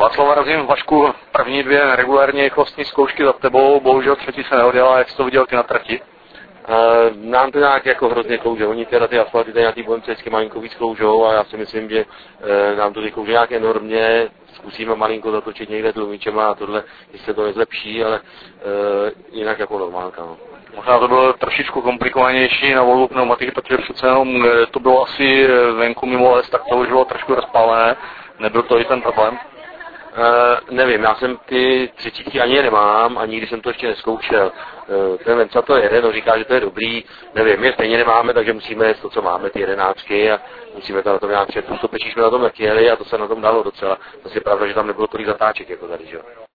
Václav, razím Vašku, první dvě regulární rychlostní zkoušky za tebou, bohužel třetí se nehodila, jak jsi to viděl ty na trati? Nám to nějak jako hrozně klouže, oni teda ty asfalty nějaký BMC vždycky malinko víc kloužou a já si myslím, že nám to klouže nějak enormně, zkusíme malinko zatočit někde tlumičema a tohle, jestli se to nezlepší, ale jinak jako normálka. No. Možná to bylo trošičku komplikovanější na Volvo pneumatiky, protože přece jenom to bylo asi venku mimo les, tak to už bylo trošku rozpálené, nebyl to i ten problém? Nevím, já jsem ty třicítky ani nemám, ani když jsem to ještě neskoušel. Ten Venca to jede, no říká, že to je dobrý, nevím, my stejně nemáme, takže musíme jet to, co máme, ty jedenáčky a musíme to na tom nějak před. To pečíš jsme na tom taky jeli a to se na tom dalo docela. To je pravda, že tam nebylo tolik zatáček jako tady, že jo.